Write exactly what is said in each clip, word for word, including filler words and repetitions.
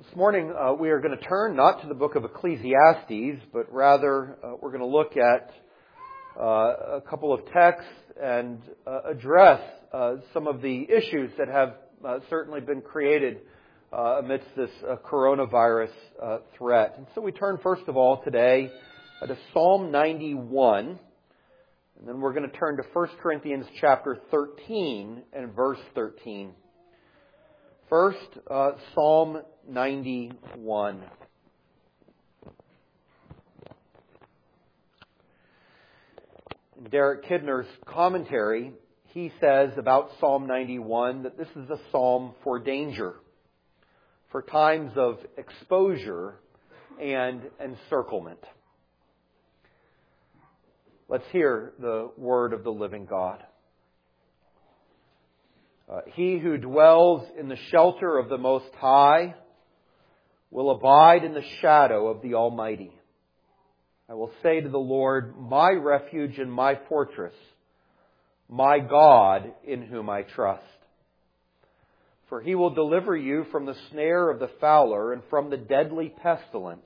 This morning uh, we are going to turn not to the book of Ecclesiastes, but rather uh, we're going to look at uh, a couple of texts and uh, address uh, some of the issues that have uh, certainly been created uh, amidst this uh, coronavirus uh, threat. And so we turn first of all today uh, to Psalm ninety-one, and then we're going to turn to First Corinthians chapter thirteen and verse thirteen. First, uh, Psalm ninety-one. In Derek Kidner's commentary, he says about Psalm ninety-one that this is a psalm for danger, for times of exposure and encirclement. Let's hear the word of the living God. Uh, he who dwells in the shelter of the Most High will abide in the shadow of the Almighty. I will say to the Lord, my refuge and my fortress, my God in whom I trust. For He will deliver you from the snare of the fowler and from the deadly pestilence.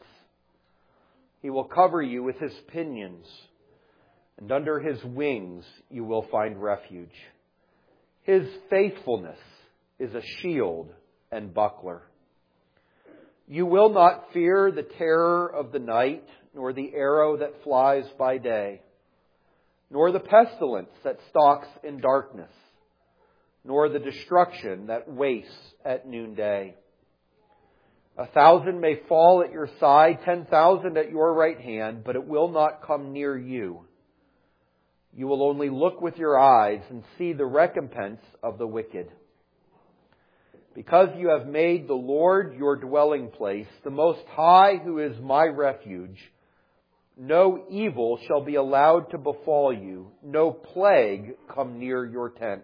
He will cover you with His pinions, and under His wings you will find refuge. His faithfulness is a shield and buckler. You will not fear the terror of the night, nor the arrow that flies by day, nor the pestilence that stalks in darkness, nor the destruction that wastes at noonday. A thousand may fall at your side, ten thousand at your right hand, but it will not come near you. You will only look with your eyes and see the recompense of the wicked. Because you have made the Lord your dwelling place, the Most High who is my refuge, no evil shall be allowed to befall you, no plague come near your tent.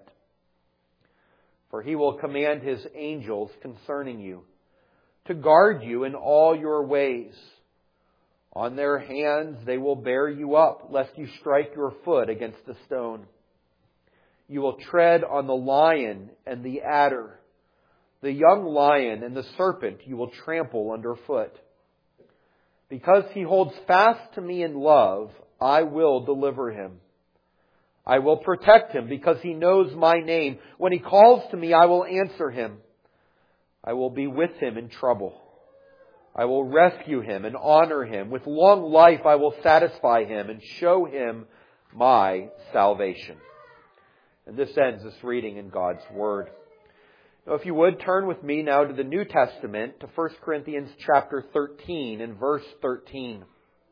For He will command His angels concerning you, to guard you in all your ways. On their hands they will bear you up, lest you strike your foot against a stone. You will tread on the lion and the adder. The young lion and the serpent you will trample underfoot. Because He holds fast to me in love, I will deliver him. I will protect him because He knows my name. When he calls to me, I will answer him. I will be with him in trouble. I will rescue him and honor him. With long life I will satisfy him and show him my salvation. And this ends this reading in God's Word. Now, if you would, turn with me now to the New Testament, to First Corinthians chapter thirteen and verse thirteen.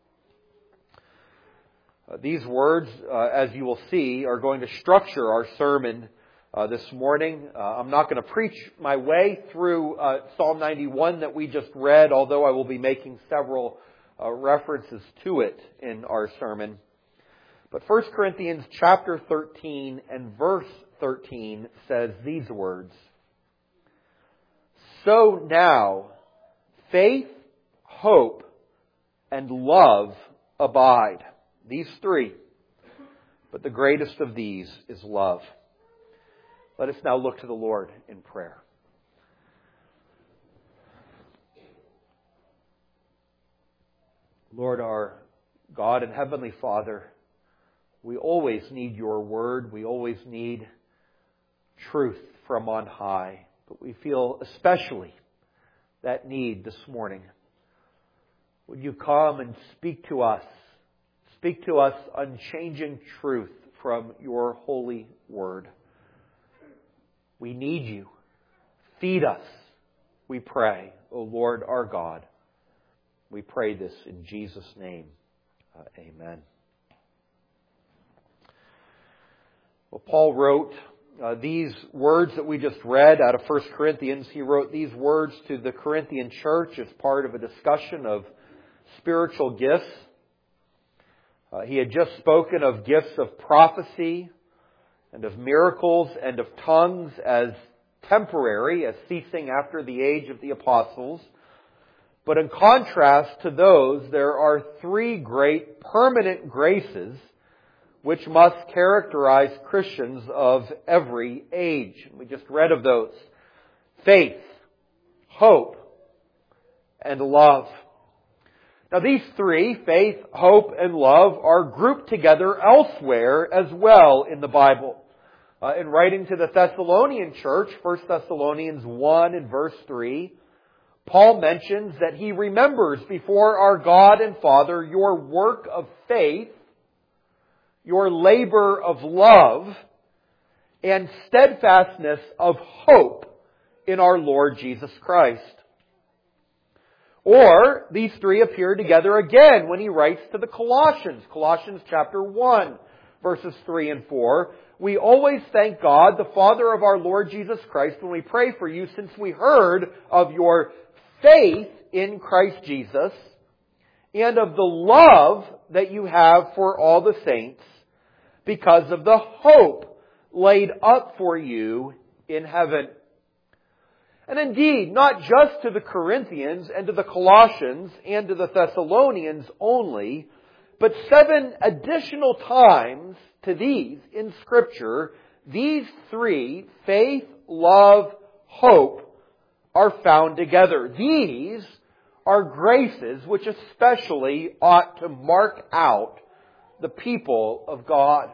Uh, these words, uh, as you will see, are going to structure our sermon Uh, this morning. Uh, I'm not going to preach my way through uh, Psalm ninety-one that we just read, although I will be making several uh, references to it in our sermon. But First Corinthians chapter thirteen and verse thirteen says these words. So now, faith, hope, and love abide. These three. But the greatest of these is love. Let us now look to the Lord in prayer. Lord, our God and Heavenly Father, we always need Your Word. We always need truth from on high. But we feel especially that need this morning. Would You come and speak to us? Speak to us unchanging truth from Your holy Word. We need You. Feed us, we pray, O Lord our God. We pray this in Jesus' name. Uh, amen. Well, Paul wrote uh, these words that we just read out of First Corinthians. He wrote these words to the Corinthian church as part of a discussion of spiritual gifts. Uh, he had just spoken of gifts of prophecy and of miracles and of tongues as temporary, as ceasing after the age of the apostles. But in contrast to those, there are three great permanent graces which must characterize Christians of every age. We just read of those. Faith, hope, and love. Now these three, faith, hope, and love, are grouped together elsewhere as well in the Bible. Uh, in writing to the Thessalonian church, First Thessalonians one and verse three, Paul mentions that he remembers before our God and Father your work of faith, your labor of love, and steadfastness of hope in our Lord Jesus Christ. Or, these three appear together again when he writes to the Colossians. Colossians chapter one, verses three and four. We always thank God, the Father of our Lord Jesus Christ, when we pray for you, since we heard of your faith in Christ Jesus, and of the love that you have for all the saints, because of the hope laid up for you in heaven. And indeed, not just to the Corinthians and to the Colossians and to the Thessalonians only, but seven additional times to these in Scripture, these three, faith, love, hope, are found together. These are graces which especially ought to mark out the people of God.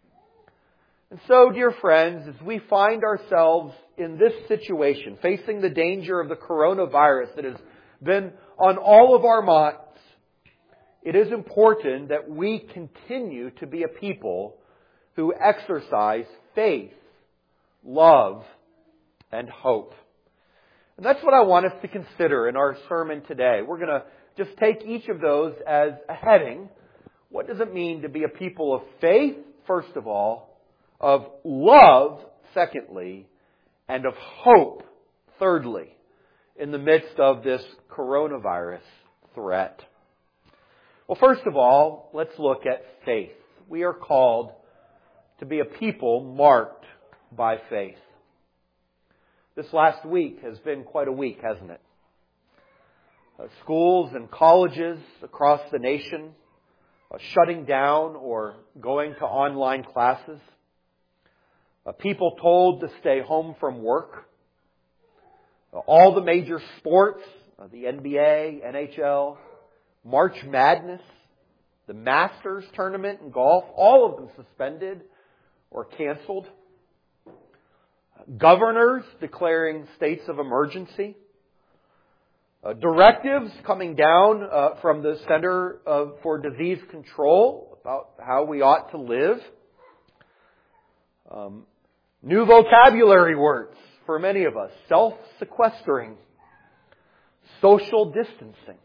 And so, dear friends, as we find ourselves in this situation, facing the danger of the coronavirus that has been on all of our minds, it is important that we continue to be a people who exercise faith, love, and hope. And that's what I want us to consider in our sermon today. We're going to just take each of those as a heading. What does it mean to be a people of faith, first of all, of love, secondly, and of hope, thirdly, in the midst of this coronavirus threat? Well, first of all, let's look at faith. We are called to be a people marked by faith. This last week has been quite a week, hasn't it? Uh, schools and colleges across the nation uh, shutting down or going to online classes. Uh, people told to stay home from work. Uh, all the major sports, uh, the N B A, N H L, March Madness, the Masters tournament in golf, all of them suspended or canceled. Governors declaring states of emergency. Uh, directives coming down uh, from the Center of, for Disease Control about how we ought to live. Um, new vocabulary words for many of us. Self-sequestering. Social distancing.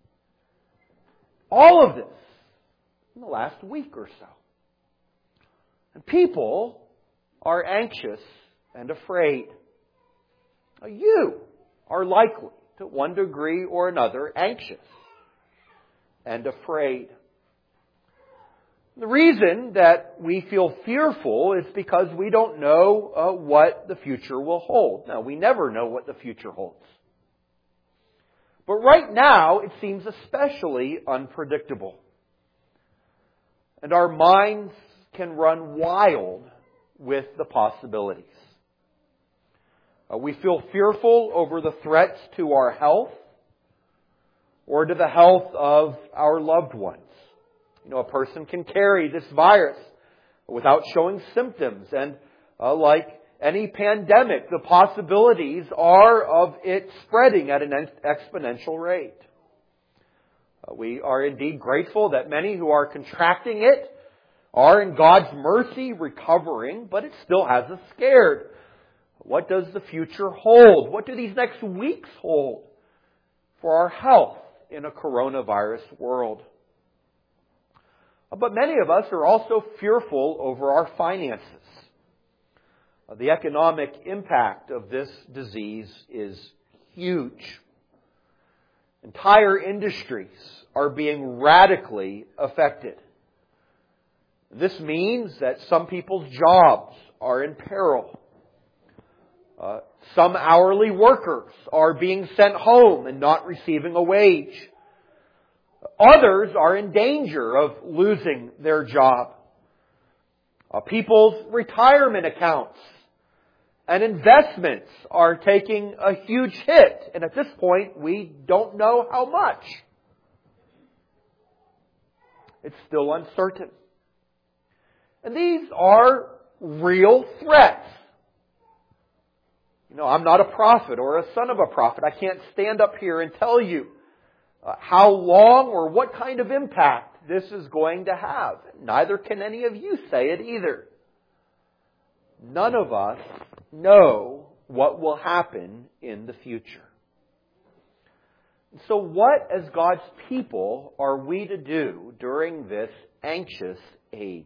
All of this in the last week or so. And people are anxious and afraid. Now, you are likely, to one degree or another, anxious and afraid. The reason that we feel fearful is because we don't know uh, what the future will hold. Now, we never know what the future holds. But right now, it seems especially unpredictable. And our minds can run wild with the possibilities. Uh, we feel fearful over the threats to our health or to the health of our loved ones. You know, a person can carry this virus without showing symptoms. And uh, like any pandemic, the possibilities are of it spreading at an exponential rate. Uh, we are indeed grateful that many who are contracting it are in God's mercy recovering, but it still has us scared. What does the future hold? What do these next weeks hold for our health in a coronavirus world? But many of us are also fearful over our finances. The economic impact of this disease is huge. Entire industries are being radically affected. This means that some people's jobs are in peril. Uh, some hourly workers are being sent home and not receiving a wage. Others are in danger of losing their job. Uh, people's retirement accounts And investments are taking a huge hit. And at this point, we don't know how much. It's still uncertain. And these are real threats. You know, I'm not a prophet or a son of a prophet. I can't stand up here and tell you uh, how long or what kind of impact this is going to have. Neither can any of you say it either. None of us know what will happen in the future. So what, as God's people, are we to do during this anxious age?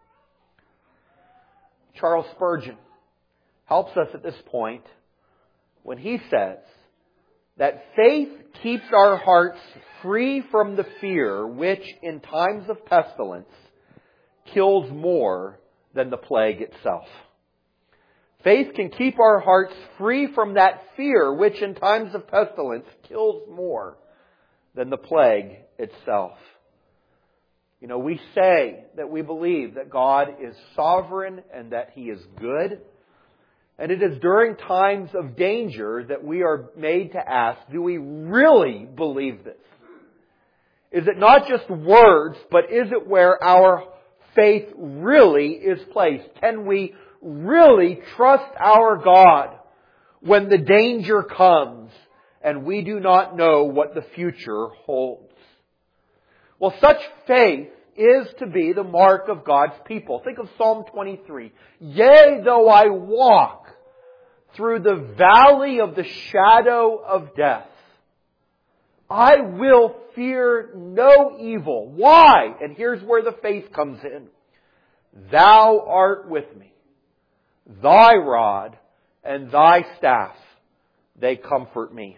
Charles Spurgeon helps us at this point when he says that faith keeps our hearts free from the fear which, in times of pestilence, kills more than the plague itself. Faith can keep our hearts free from that fear which in times of pestilence kills more than the plague itself. You know, we say that we believe that God is sovereign and that He is good. And it is during times of danger that we are made to ask, do we really believe this? Is it not just words, but is it where our faith really is placed? Can we really trust our God when the danger comes and we do not know what the future holds? Well, such faith is to be the mark of God's people. Think of Psalm twenty-three. Yea, though I walk through the valley of the shadow of death, I will fear no evil. Why? And here's where the faith comes in. Thou art with me. Thy rod and thy staff, they comfort me.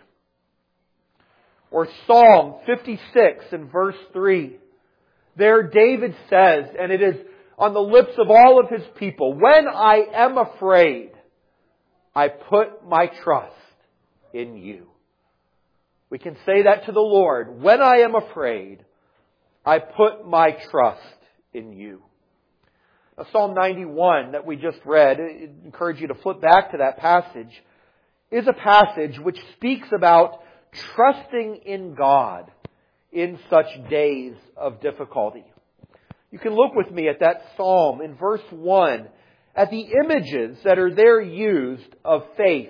Or Psalm fifty-six and verse three. There David says, and it is on the lips of all of his people, when I am afraid, I put my trust in you. We can say that to the Lord. When I am afraid, I put my trust in you. Now, Psalm ninety-one that we just read, I encourage you to flip back to that passage, is a passage which speaks about trusting in God in such days of difficulty. You can look with me at that psalm in verse one at the images that are there used of faith.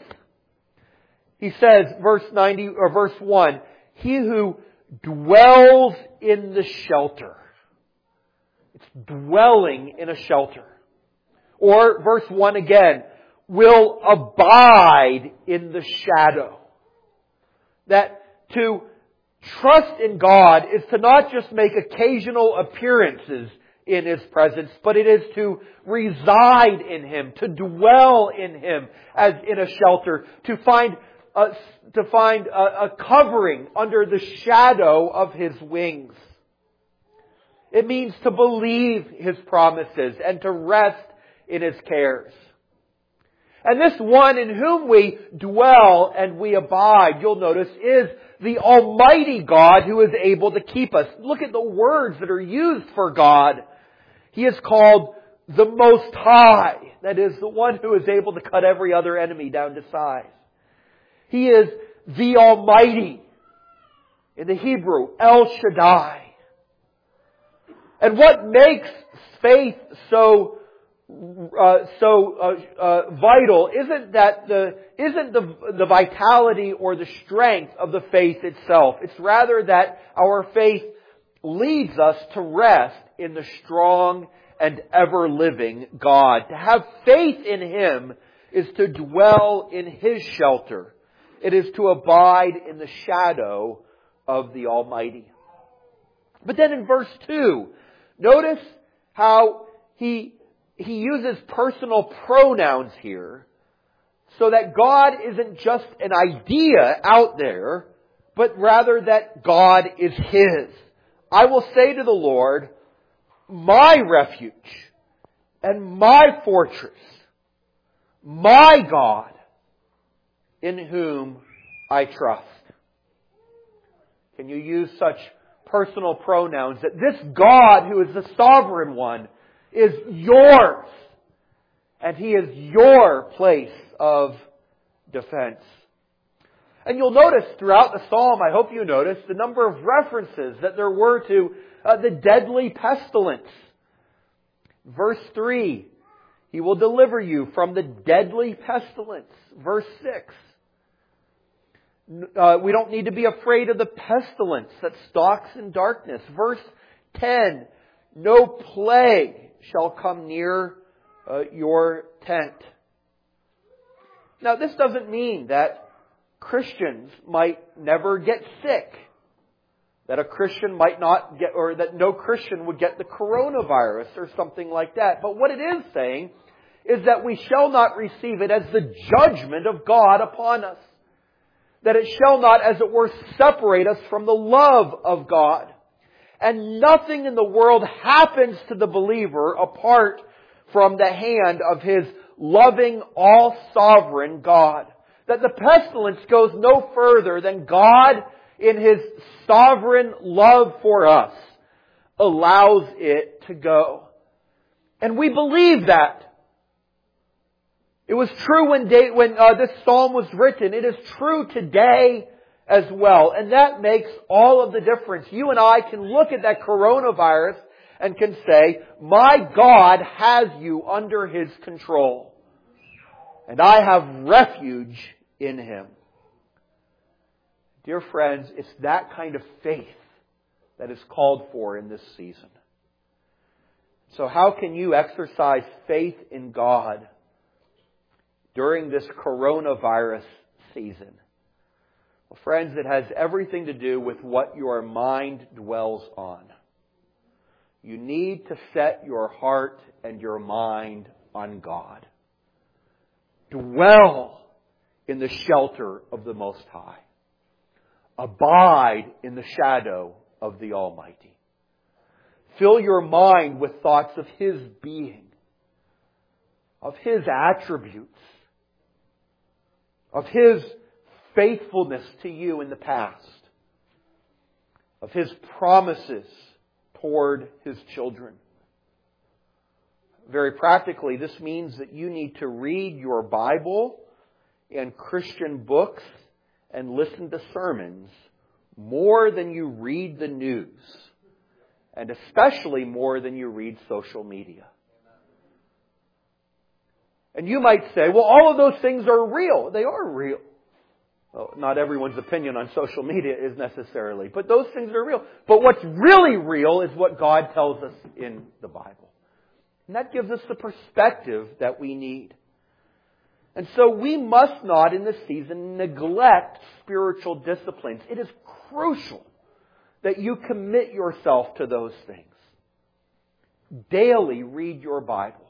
He says, verse ninety or verse one, he who dwells in the shelter. It's dwelling in a shelter. Or verse one again, will abide in the shadow. That to trust in God is to not just make occasional appearances in His presence, but it is to reside in Him, to dwell in Him as in a shelter, to find a, to find a, a covering under the shadow of His wings. It means to believe His promises and to rest in His cares. And this one in whom we dwell and we abide, you'll notice, is the Almighty God who is able to keep us. Look at the words that are used for God. He is called the Most High. That is, the one who is able to cut every other enemy down to size. He is the Almighty. In the Hebrew, El Shaddai. And what makes faith so Uh, so uh, uh, vital isn't that the isn't the the vitality or the strength of the faith itself. It's rather that our faith leads us to rest in the strong and ever living God. To have faith in Him is to dwell in His shelter. It is to abide in the shadow of the Almighty. But then in verse two, notice how he He uses personal pronouns here so that God isn't just an idea out there, but rather that God is His. I will say to the Lord, my refuge and my fortress, my God, in whom I trust. Can you use such personal pronouns that this God who is the sovereign one is yours, and He is your place of defense. And you'll notice throughout the psalm, I hope you notice, the number of references that there were to uh, the deadly pestilence. Verse three, He will deliver you from the deadly pestilence. Verse six, uh, we don't need to be afraid of the pestilence that stalks in darkness. Verse ten, no plague shall come near uh, your tent. Now, this doesn't mean that Christians might never get sick, that a Christian might not get, or that no Christian would get the coronavirus or something like that. But what it is saying is that we shall not receive it as the judgment of God upon us. That it shall not, as it were, separate us from the love of God. And nothing in the world happens to the believer apart from the hand of His loving, all-sovereign God. That the pestilence goes no further than God, in His sovereign love for us, allows it to go. And we believe that. It was true when, day, when uh, this psalm was written. It is true today as well. And that makes all of the difference. You and I can look at that coronavirus and can say, my God has you under His control. And I have refuge in Him. Dear friends, it's that kind of faith that is called for in this season. So how can you exercise faith in God during this coronavirus season? Well, friends, it has everything to do with what your mind dwells on. You need to set your heart and your mind on God. Dwell in the shelter of the Most High. Abide in the shadow of the Almighty. Fill your mind with thoughts of His being, of His attributes, of His faithfulness to you in the past, of His promises toward His children. Very practically, this means that you need to read your Bible and Christian books and listen to sermons more than you read the news, and especially more than you read social media. And you might say, well, all of those things are real. They are real. Well, not everyone's opinion on social media is necessarily, but those things are real. But what's really real is what God tells us in the Bible. And that gives us the perspective that we need. And so we must not in this season neglect spiritual disciplines. It is crucial that you commit yourself to those things. Daily read your Bible.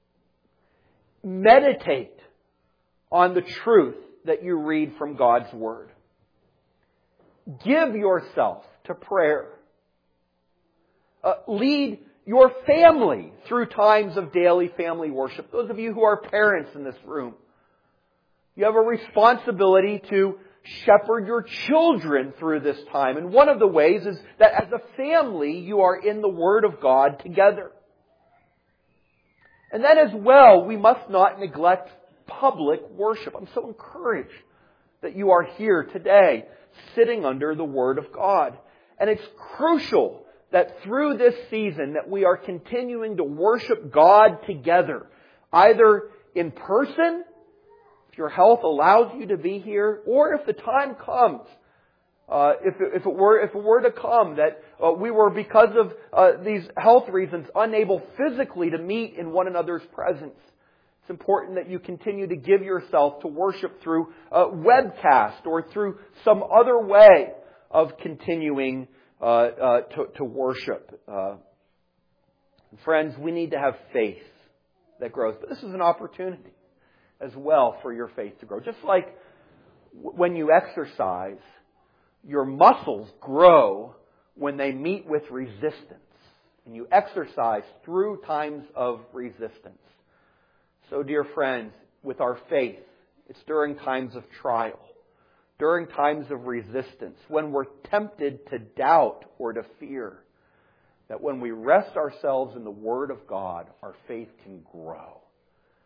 Meditate on the truth that you read from God's Word. Give yourself to prayer. Uh, lead your family through times of daily family worship. Those of you who are parents in this room, you have a responsibility to shepherd your children through this time. And one of the ways is that as a family, you are in the Word of God together. And then as well, we must not neglect public worship. I'm so encouraged that you are here today, sitting under the Word of God. And it's crucial that through this season that we are continuing to worship God together, either in person, if your health allows you to be here, or if the time comes, uh, if, it, if it were if it were to come that uh, we were, because of uh, these health reasons, unable physically to meet in one another's presence. It's important that you continue to give yourself to worship through a webcast or through some other way of continuing uh, uh, to, to worship. Uh, friends, we need to have faith that grows. But this is an opportunity as well for your faith to grow. Just like when you exercise, your muscles grow when they meet with resistance. And you exercise through times of resistance. So, dear friends, with our faith, it's during times of trial, during times of resistance, when we're tempted to doubt or to fear, that when we rest ourselves in the Word of God, our faith can grow.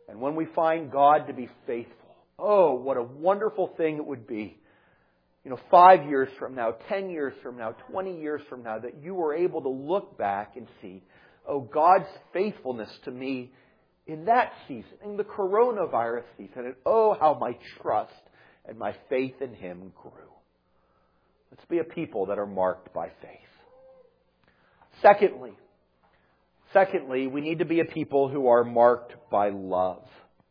And when we find God to be faithful, oh, what a wonderful thing it would be. You know, five years from now, ten years from now, twenty years from now, that you were able to look back and see, oh, God's faithfulness to me in that season, in the coronavirus season, and oh, how my trust and my faith in Him grew. Let's be a people that are marked by faith. Secondly, secondly, we need to be a people who are marked by love.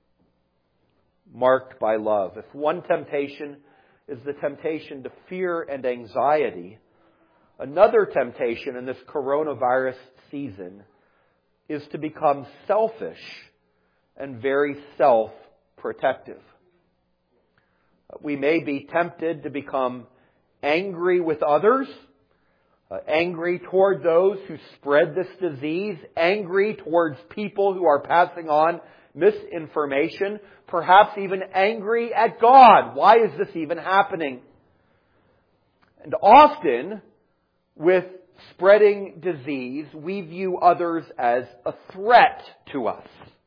Marked by love. If one temptation is the temptation to fear and anxiety, another temptation in this coronavirus season is to become selfish and very self-protective. We may be tempted to become angry with others, uh, angry toward those who spread this disease, angry towards people who are passing on misinformation, perhaps even angry at God. Why is this even happening? And often, with spreading disease, we view others as a threat to us.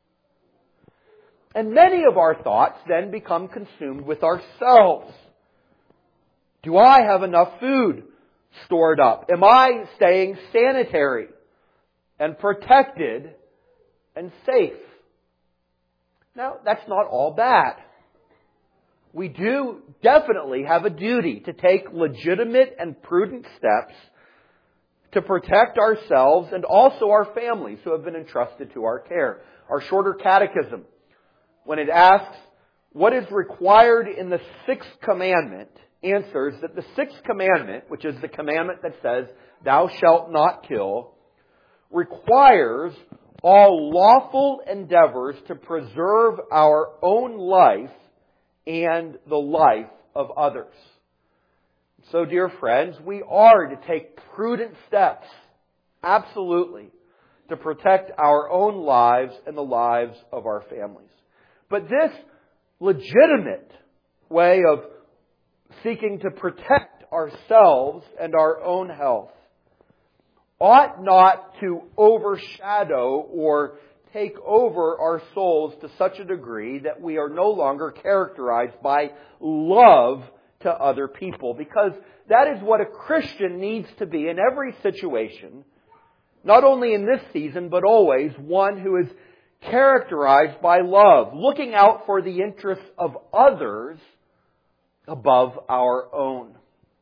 And many of our thoughts then become consumed with ourselves. Do I have enough food stored up? Am I staying sanitary and protected and safe? Now, that's not all bad. We do definitely have a duty to take legitimate and prudent steps to protect ourselves and also our families who have been entrusted to our care. Our shorter catechism, when it asks, what is required in the sixth commandment, answers that the sixth commandment, which is the commandment that says, thou shalt not kill, requires all lawful endeavors to preserve our own life and the life of others. So, dear friends, we are to take prudent steps, absolutely, to protect our own lives and the lives of our families. But this legitimate way of seeking to protect ourselves and our own health ought not to overshadow or take over our souls to such a degree that we are no longer characterized by love to other people. Because that is what a Christian needs to be in every situation, not only in this season, but always, one who is characterized by love, looking out for the interests of others above our own.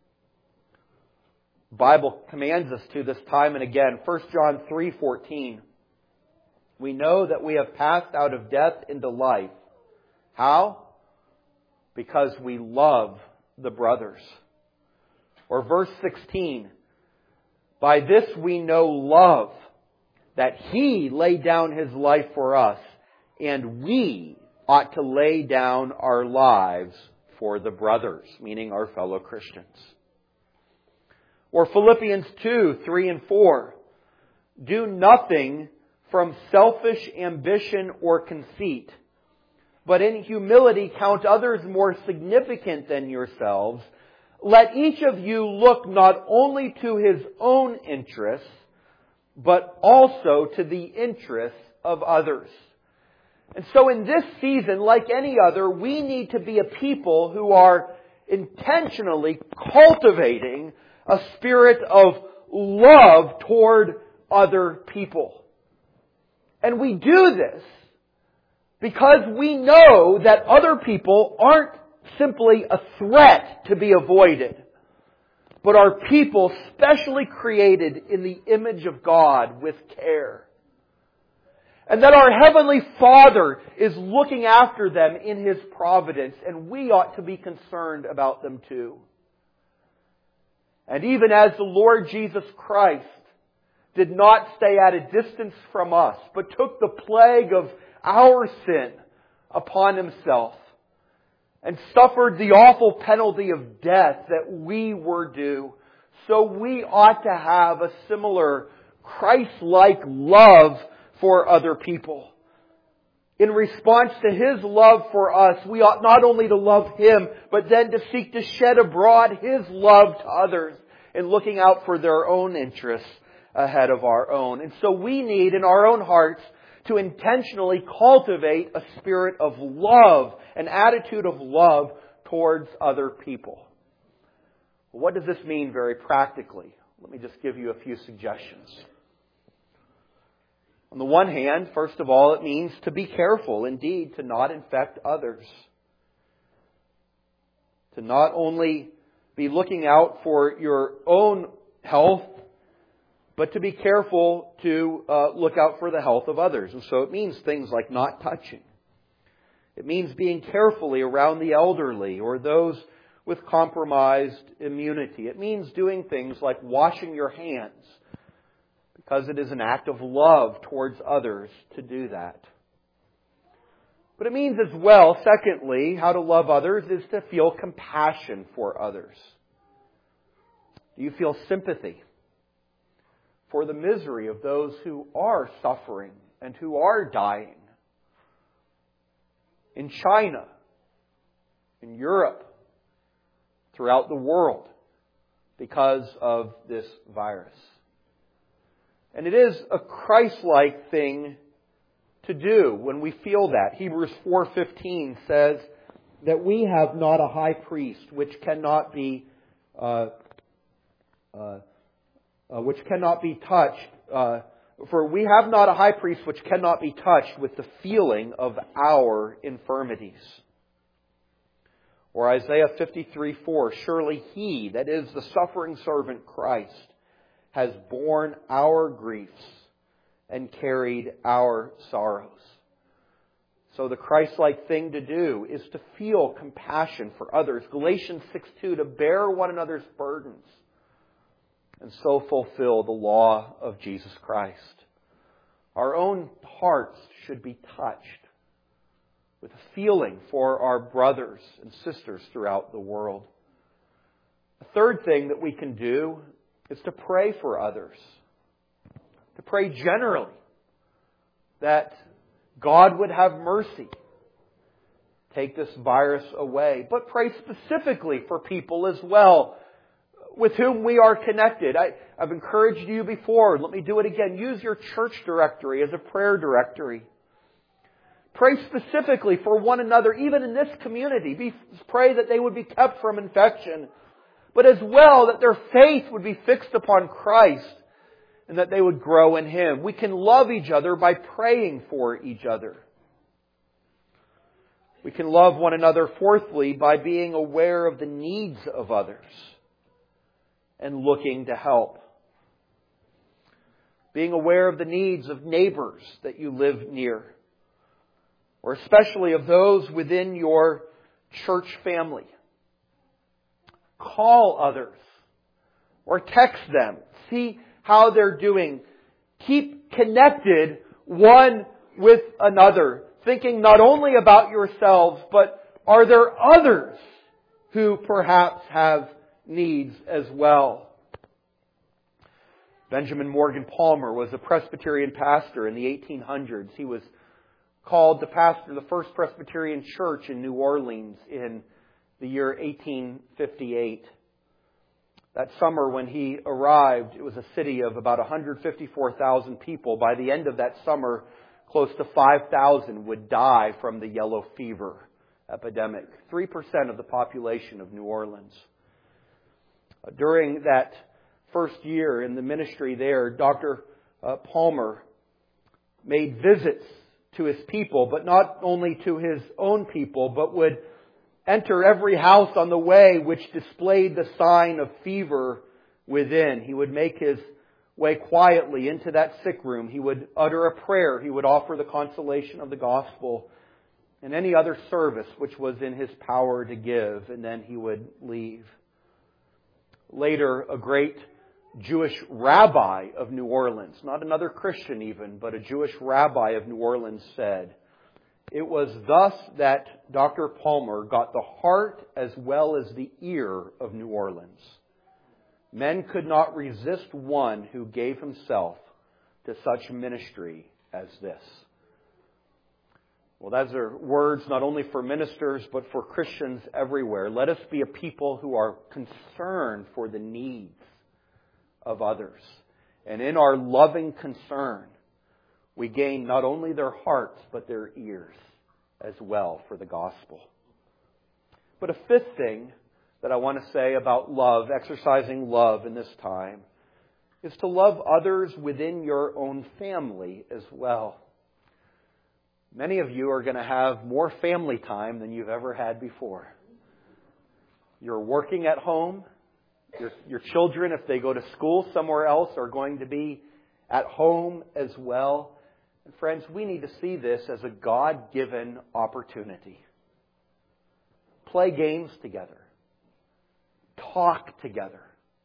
The Bible commands us to this time and again. First John three fourteen. We know that we have passed out of death into life. How? Because we love the brothers. Or verse sixteen. By this we know love, that He laid down His life for us, and we ought to lay down our lives for the brothers, meaning our fellow Christians. Or Philippians two, three and four. Do nothing from selfish ambition or conceit, but in humility count others more significant than yourselves. Let each of you look not only to his own interests, but also to the interests of others. And so in this season, like any other, we need to be a people who are intentionally cultivating a spirit of love toward other people. And we do this because we know that other people aren't simply a threat to be avoided, but are people specially created in the image of God with care. And that our Heavenly Father is looking after them in His providence, and we ought to be concerned about them too. And even as the Lord Jesus Christ did not stay at a distance from us, but took the plague of our sin upon Himself and suffered the awful penalty of death that we were due, so we ought to have a similar Christ-like love for other people. In response to His love for us, we ought not only to love Him, but then to seek to shed abroad His love to others in looking out for their own interests ahead of our own. And so we need in our own hearts to intentionally cultivate a spirit of love, an attitude of love towards other people. What does this mean very practically? Let me just give you a few suggestions. On the one hand, first of all, it means to be careful, indeed, to not infect others. To not only be looking out for your own health, but to be careful to uh, look out for the health of others. And so it means things like not touching. It means being carefully around the elderly or those with compromised immunity. It means doing things like washing your hands, because it is an act of love towards others to do that. But it means as well, secondly, how to love others is to feel compassion for others. Do you feel sympathy for the misery of those who are suffering and who are dying? In China, in Europe, throughout the world, because of this virus. And it is a Christ-like thing to do when we feel that. Hebrews four fifteen says that we have not a high priest which cannot be uh, uh, uh, which cannot be touched. Uh, for we have not a high priest which cannot be touched with the feeling of our infirmities. Or Isaiah fifty-three four, surely He, that is the suffering servant Christ, has borne our griefs and carried our sorrows. So the Christ-like thing to do is to feel compassion for others. Galatians six two, to bear one another's burdens and so fulfill the law of Jesus Christ. Our own hearts should be touched with a feeling for our brothers and sisters throughout the world. A third thing that we can do is to pray for others. To pray generally that God would have mercy, take this virus away. But pray specifically for people as well with whom we are connected. I, I've encouraged you before. Let me do it again. Use your church directory as a prayer directory. Pray specifically for one another, even in this community. Be, pray that they would be kept from infection, but as well that their faith would be fixed upon Christ and that they would grow in Him. We can love each other by praying for each other. We can love one another, fourthly, by being aware of the needs of others and looking to help. Being aware of the needs of neighbors that you live near, or especially of those within your church family. Call others or text them. See how they're doing. Keep connected one with another, thinking not only about yourselves, but are there others who perhaps have needs as well? Benjamin Morgan Palmer was a Presbyterian pastor in the eighteen hundreds. He was called to pastor the First Presbyterian Church in New Orleans in the year eighteen fifty-eight. That summer when he arrived, it was a city of about one hundred fifty-four thousand people. By the end of that summer, close to five thousand would die from the yellow fever epidemic. three percent of the population of New Orleans. During that first year in the ministry there, Doctor Palmer made visits to his people, but not only to his own people, but would enter every house on the way which displayed the sign of fever within. He would make his way quietly into that sick room. He would utter a prayer. He would offer the consolation of the gospel and any other service which was in his power to give, and then he would leave. Later, a great Jewish rabbi of New Orleans, not another Christian even, but a Jewish rabbi of New Orleans said, "It was thus that Doctor Palmer got the heart as well as the ear of New Orleans. Men could not resist one who gave himself to such ministry as this." Well, those are words not only for ministers, but for Christians everywhere. Let us be a people who are concerned for the needs of others. And in our loving concern, we gain not only their hearts, but their ears as well for the gospel. But a fifth thing that I want to say about love, exercising love in this time, is to love others within your own family as well. Many of you are going to have more family time than you've ever had before. You're working at home. Your, your children, if they go to school somewhere else, are going to be at home as well. And friends, we need to see this as a God-given opportunity. Play games together. Talk together.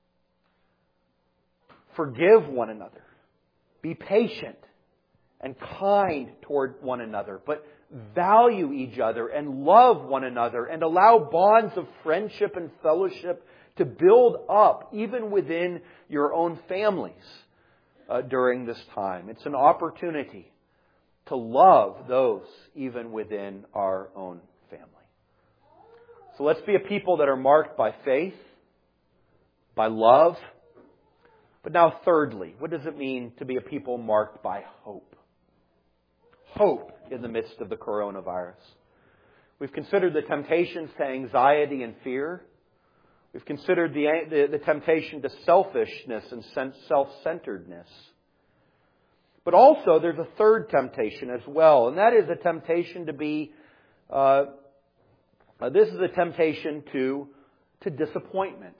Forgive one another. Be patient and kind toward one another. But value each other and love one another and allow bonds of friendship and fellowship to build up even within your own families uh, during this time. It's an opportunity to love those even within our own family. So let's be a people that are marked by faith, by love. But now thirdly, what does it mean to be a people marked by hope? Hope in the midst of the coronavirus. We've considered the temptations to anxiety and fear. We've considered the, the, the temptation to selfishness and self-centeredness. But also there's a third temptation as well, and that is a temptation to be, uh, uh, this is a temptation to, to disappointment.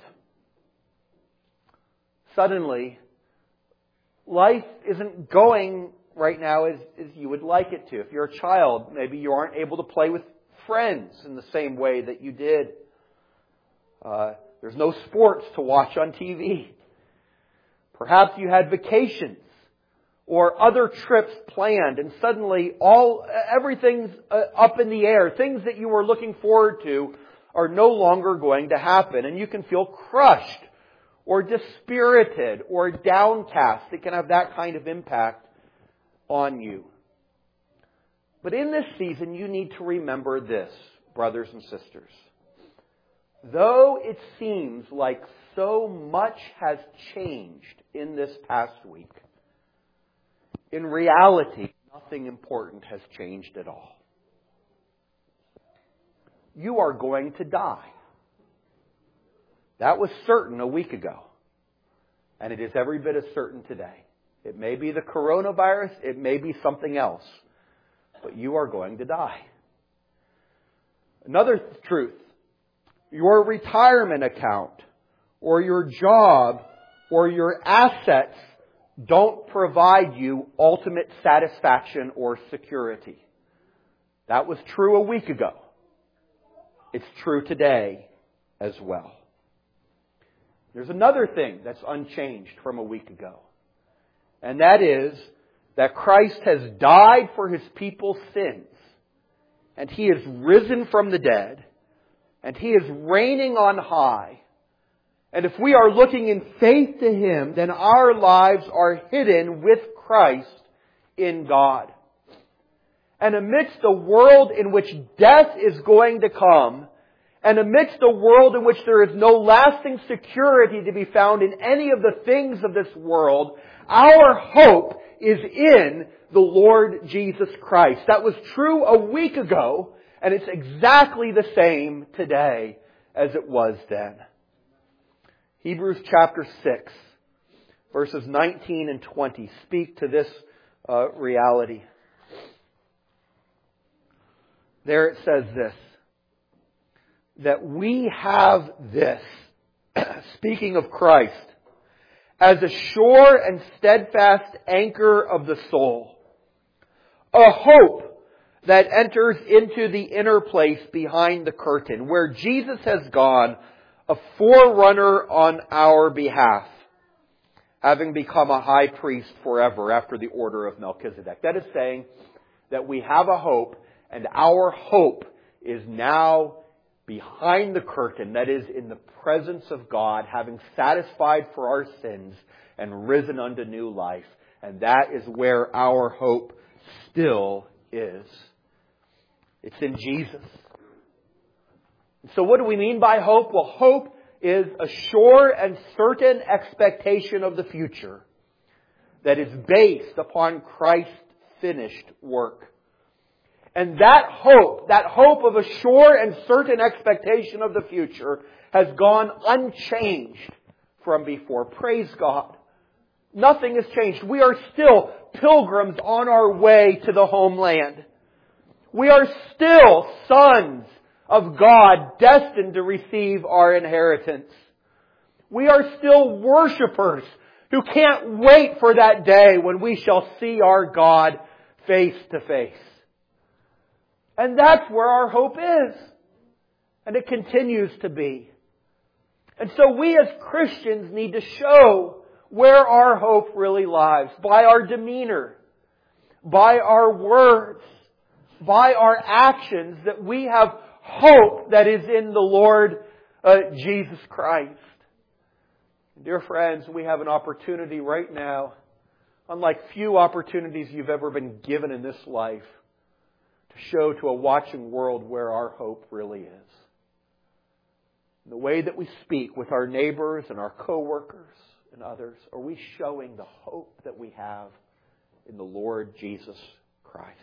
Suddenly, life isn't going right now as, as you would like it to. If you're a child, maybe you aren't able to play with friends in the same way that you did. Uh, there's no sports to watch on T V. Perhaps you had vacations or other trips planned, and suddenly all everything's uh, up in the air. Things that you were looking forward to are no longer going to happen, and you can feel crushed or dispirited or downcast. It can have that kind of impact on you. But in this season, you need to remember this, brothers and sisters. Though it seems like so much has changed in this past week, in reality, nothing important has changed at all. You are going to die. That was certain a week ago. And it is every bit as certain today. It may be the coronavirus, it may be something else. But you are going to die. Another truth. Your retirement account or your job or your assets don't provide you ultimate satisfaction or security. That was true a week ago. It's true today as well. There's another thing that's unchanged from a week ago. And that is that Christ has died for His people's sins. And He is risen from the dead. And He is reigning on high. And if we are looking in faith to Him, then our lives are hidden with Christ in God. And amidst a world in which death is going to come, and amidst a world in which there is no lasting security to be found in any of the things of this world, our hope is in the Lord Jesus Christ. That was true a week ago, and it's exactly the same today as it was then. Hebrews chapter six, verses nineteen and twenty speak to this uh, reality. There it says this, that we have this, speaking of Christ, as a sure and steadfast anchor of the soul, a hope that enters into the inner place behind the curtain, where Jesus has gone, a forerunner on our behalf, having become a high priest forever after the order of Melchizedek. That is saying that we have a hope, and our hope is now behind the curtain, that is, in the presence of God, having satisfied for our sins and risen unto new life. And that is where our hope still is. It's in Jesus. So what do we mean by hope? Well, hope is a sure and certain expectation of the future that is based upon Christ's finished work. And that hope, that hope of a sure and certain expectation of the future has gone unchanged from before. Praise God. Nothing has changed. We are still pilgrims on our way to the homeland. We are still sons of God destined to receive our inheritance. We are still worshipers who can't wait for that day when we shall see our God face to face. And that's where our hope is. And it continues to be. And so we as Christians need to show where our hope really lies. By our demeanor. By our words. By our actions. That we have hope that is in the Lord uh, Jesus Christ. Dear friends, we have an opportunity right now, unlike few opportunities you've ever been given in this life, to show to a watching world where our hope really is. In the way that we speak with our neighbors and our co-workers and others, are we showing the hope that we have in the Lord Jesus Christ?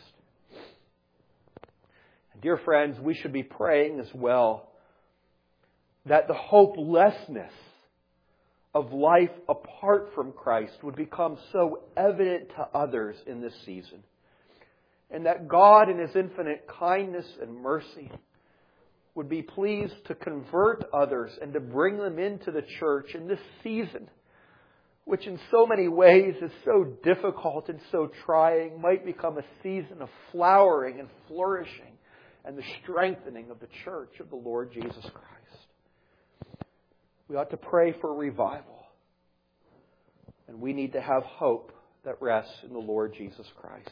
And dear friends, we should be praying as well that the hopelessness of life apart from Christ would become so evident to others in this season. And that God in His infinite kindness and mercy would be pleased to convert others and to bring them into the church in this season, which in so many ways is so difficult and so trying, might become a season of flowering and flourishing and the strengthening of the church of the Lord Jesus Christ. We ought to pray for revival. And we need to have hope that rests in the Lord Jesus Christ.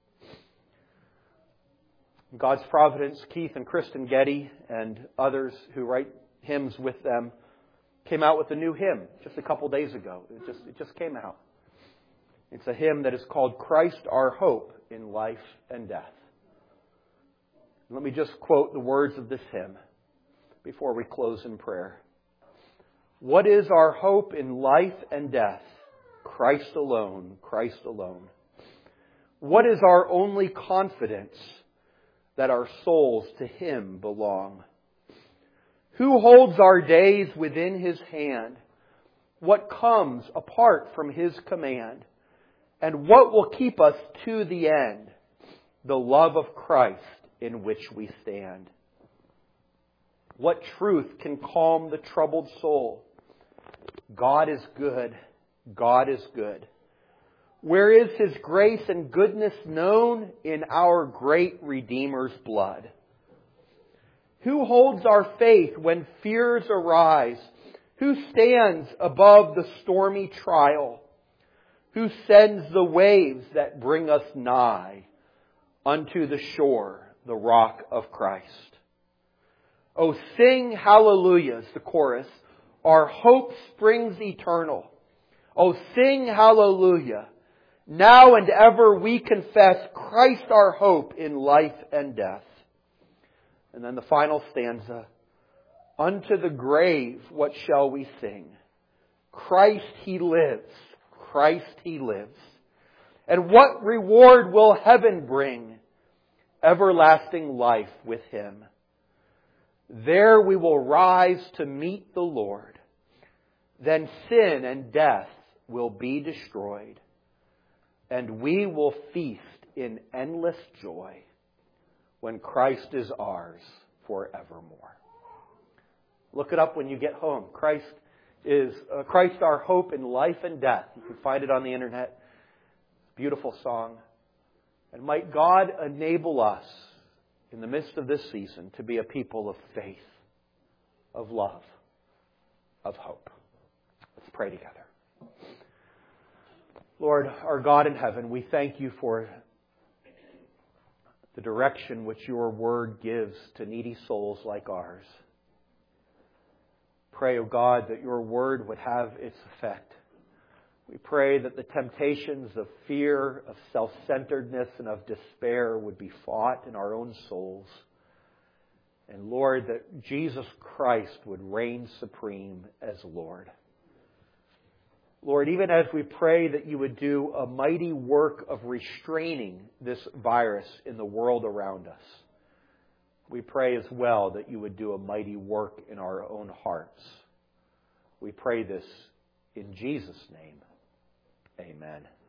In God's providence, Keith and Kristen Getty and others who write hymns with them came out with a new hymn just a couple days ago. It just, it just came out. It's a hymn that is called Christ Our Hope in Life and Death. Let me just quote the words of this hymn before we close in prayer. What is our hope in life and death? Christ alone, Christ alone. What is our only confidence? That our souls to Him belong. Who holds our days within His hand? What comes apart from His command? And what will keep us to the end? The love of Christ in which we stand. What truth can calm the troubled soul? God is good. God is good. Where is His grace and goodness known? In our great Redeemer's blood. Who holds our faith when fears arise? Who stands above the stormy trial? Who sends the waves that bring us nigh unto the shore, the rock of Christ? Oh, sing hallelujahs, the chorus. Our hope springs eternal. Oh, sing hallelujah. Now and ever we confess Christ our hope in life and death. And then the final stanza. Unto the grave what shall we sing? Christ He lives. Christ He lives. And what reward will heaven bring? Everlasting life with Him. There we will rise to meet the Lord. Then sin and death will be destroyed. And we will feast in endless joy when Christ is ours forevermore. Look it up when you get home. Christ is uh, Christ our hope in life and death. You can find it on the internet. Beautiful song. And might God enable us in the midst of this season to be a people of faith, of love, of hope. Let's pray together. Lord, our God in heaven, we thank You for the direction which Your Word gives to needy souls like ours. Pray, O God, that Your Word would have its effect. We pray that the temptations of fear, of self-centeredness, and of despair would be fought in our own souls. And Lord, that Jesus Christ would reign supreme as Lord. Lord, even as we pray that you would do a mighty work of restraining this virus in the world around us, we pray as well that you would do a mighty work in our own hearts. We pray this in Jesus' name. Amen.